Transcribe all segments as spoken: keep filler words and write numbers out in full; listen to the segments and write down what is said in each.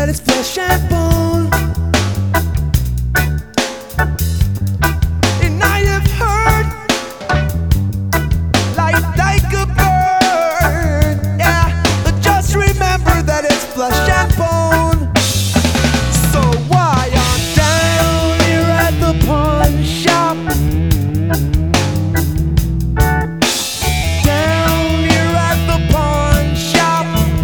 that it's flesh and bone. And I have heard like like a bird, yeah. But just remember that it's flesh and bone. So why I'm down here at the pawn shop, down here at the pawn shop.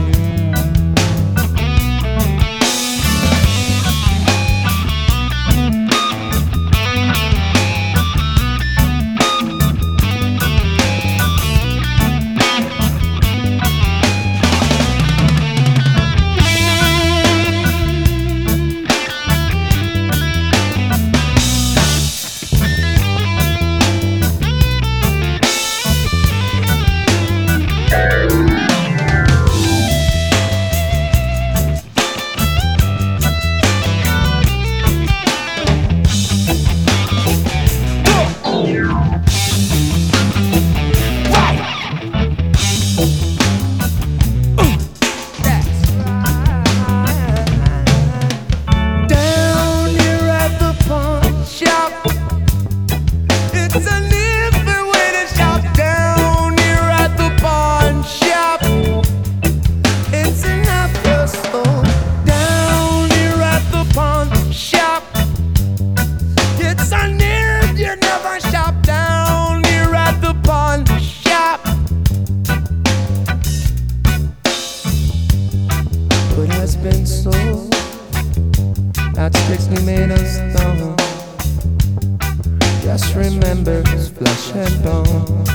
What has been sold, not strictly made of stone. Just remember it's flesh and bone.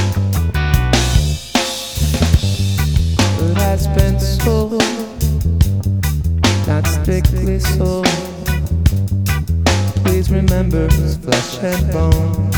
What has been sold, not strictly sold. Please remember it's flesh and bone.